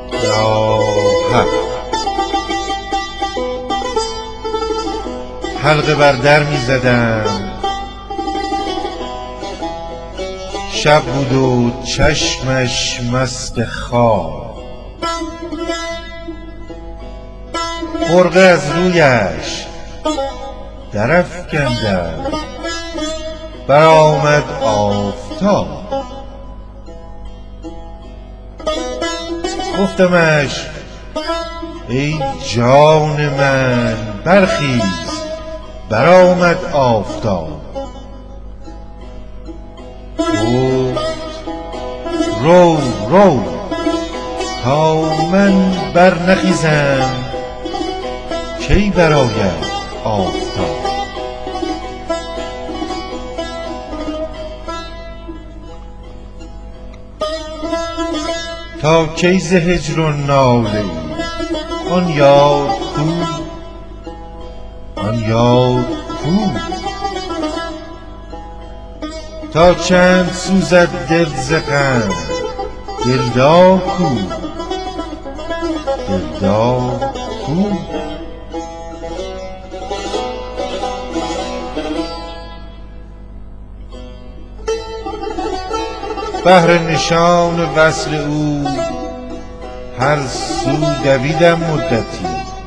یا حق. حلقه بر در می زدم، شب بود و چشمش مست خواب، مرغ از رویش درافکندم، برآمد آفتاب. گفتمش ای جان من برخیز، برآمد آفتاب. گفت رو رو تا من برنخیزم، کی برآید آفتاب. تا کی ز هجر و ناله آن یاد کو، آن یاد کو. تا چند سوزد دل ز غم، دلدار کو، دلدار کو. بهر نشان وصل او هر سو دویدم مدتی،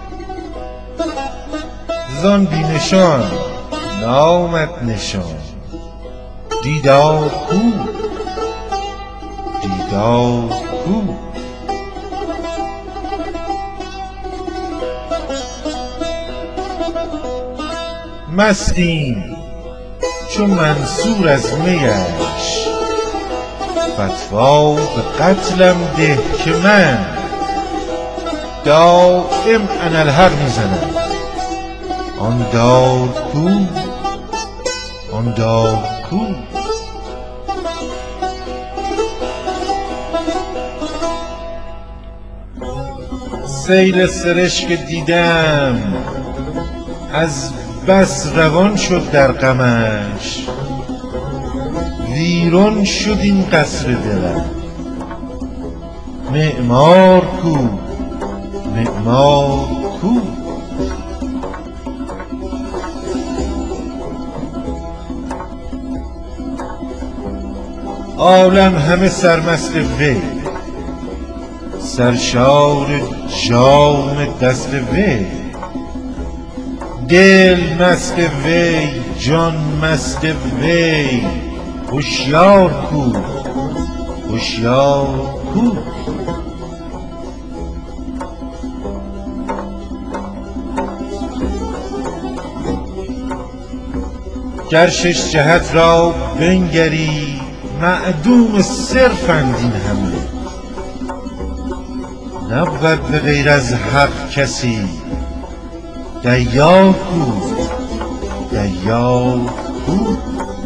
زان بی نشان نامد نشان، دیدار کو، دیدار کو. مستیم چون منصور از میش، فتوا به قتلم ده که من دایم اناالحق میزنم. آن داد کو، آن داد کو. سیل سرشک دیدم از بس روان شد در غمش، ویران شد این قصر دلم. معمار کو، معمار کو. عالم همه سرمست وی، سرشار جام دست وی. دل مست وی، جان مست وی، هوشیار کو، هوشیار کو. گر شش جهت را بنگری، معدوم صرفند این همه. نبود به غیر از حق کسی، دیار کو، دیار کو.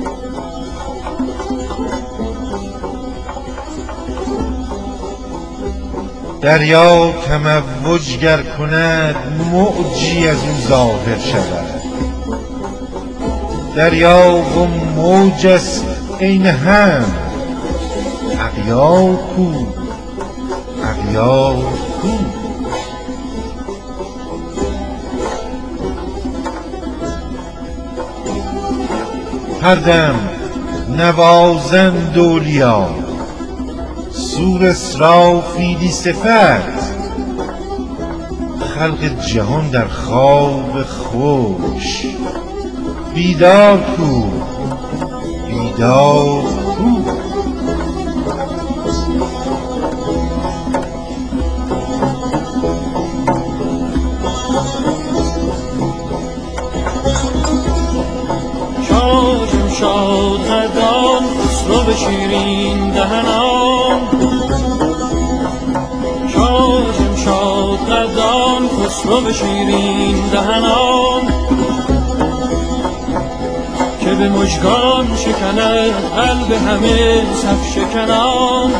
دریا کموج گر کند، موجی از او ظاهر شود. دریا و موج است عین هم، اغیار کو، اغیار کو. هر دم نوازند اولیا، صور اسرافیلی صفت. خلق جهان در خواب خوش، بیدار کو، بیدار کو. شاد قدان خسرو شیرین دهنان، شاد قدان خسرو شیرین دهنان. که به مژگان شکند قلب همه صف شکنان،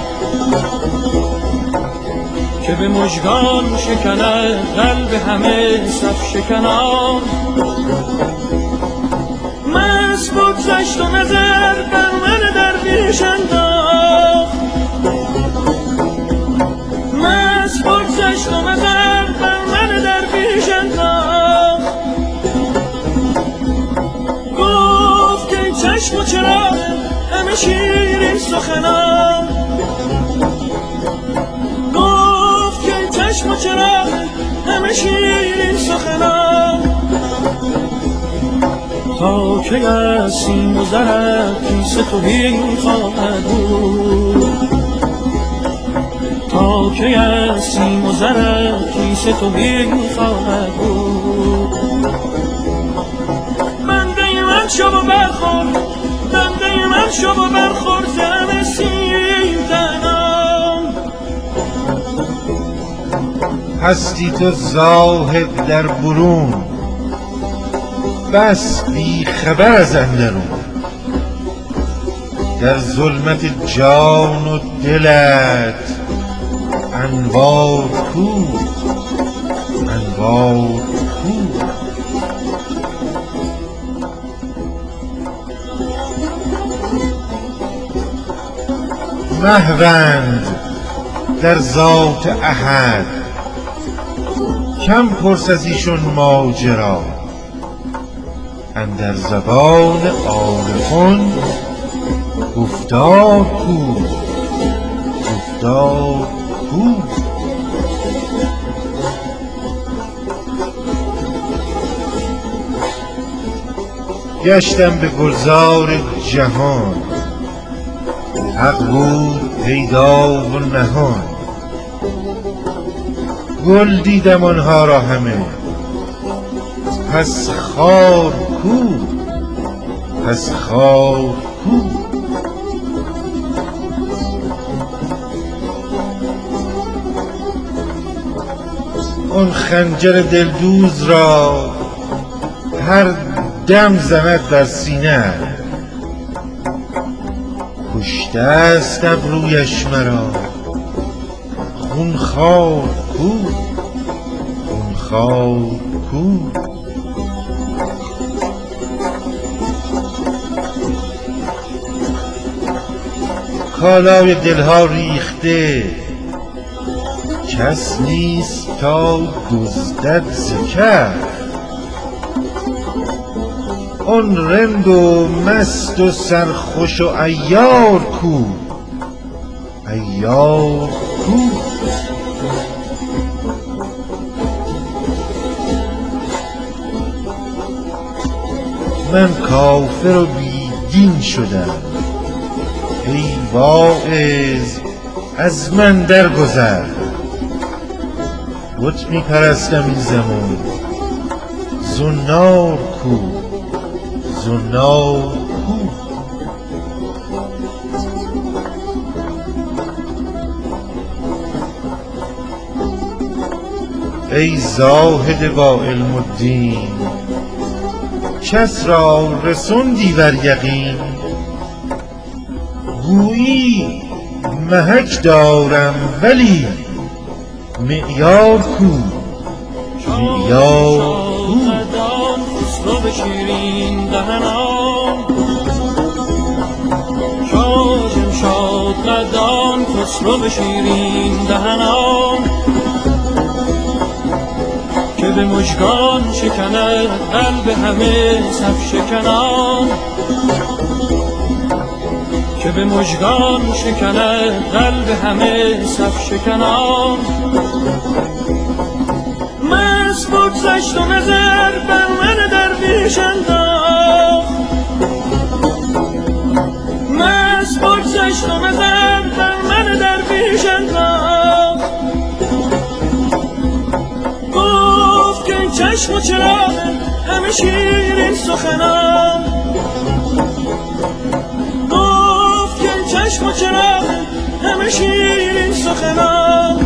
که به مژگان شکند قلب همه صف شکنان. مست بگذشت و نظر بر من درویش انداخت، مست بگذشت و مزر بر من درویش انداخت. گفت که چشم و چراغ همه شیرین سخنان، گفت که چشم و چراغ همه شیرین سخنان. تا که از سیم و زرت کیسه تهی خواهد بود، تا که از سیم و زرت کیسه تهی خواهد بود. بنده من شو و برخورد، بنده من شو و برخورد زن سیم تنان. هستی تو زاهد در برون، بس بی خبر از اندرون. در ظلمت جان و دلت انوار کو، انوار کو. محوند در ذات احد، کم پرس از ایشون ماجرا. اندر زبان عارفان گفتار کو، گفتار کو. گشتم به گلزار جهان، حق بود پیدا و نهان. گل دیدم آنها را همه، پس خار کو، پس خار کو. آن خنجر دلدوز را هر دم زند در سینه، کشته است ابرویش مرا. خون خوار کو، خون خوار کو. کالای دلها ریخته، کس نیست تا دزدد ز کف. آن رند و مست و سرخوش و عیار کو، عیار کو. من کافر و بی دین شدم، ای واعظ از من درگذر. بت می پرستم این زمان، زنار کو، زنار کو. ای زاهد با علم و دین، کس را رسوندی بر یقین. گویی محک دارم ولی معیار کو، معیار کو. خسرو به شیرین دهنان، شاجم شاد قدان خسرو به شیرین دهنان. که به مژگان شکند قلب همه صف شکنان، که به مژگان شکند قلب همه صف شکنان. مست بگذشت و نظر بر من درویش انداخت، مست بگذشت و نظر بر من درویش انداخت. گفت که چشم و چراغ همه شیرین سخنان، گفت که چشم و چراغ همه شیرین سخنان.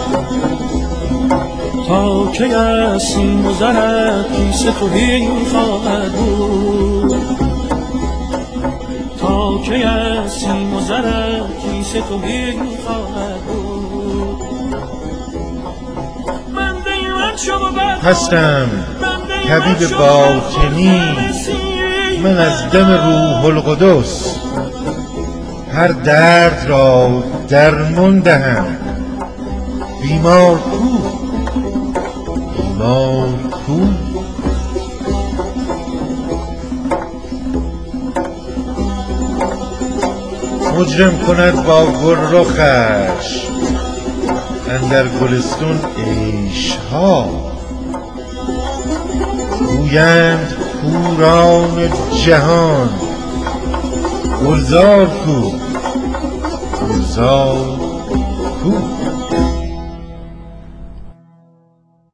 تا که از سیم و زرت کیسه تهی خواهد بود، تا که از سیم و زرت کیسه تهی خواهد بود. هستم طبیب باطنی، من از دم روح القدس هر درد را درمان دهم. بیمار کو؟ بیمار کو؟ مجرم کند با گل رخش اندر گلستون عیشها. گویند کوران جهان گلزار کو؟ گلزار کو؟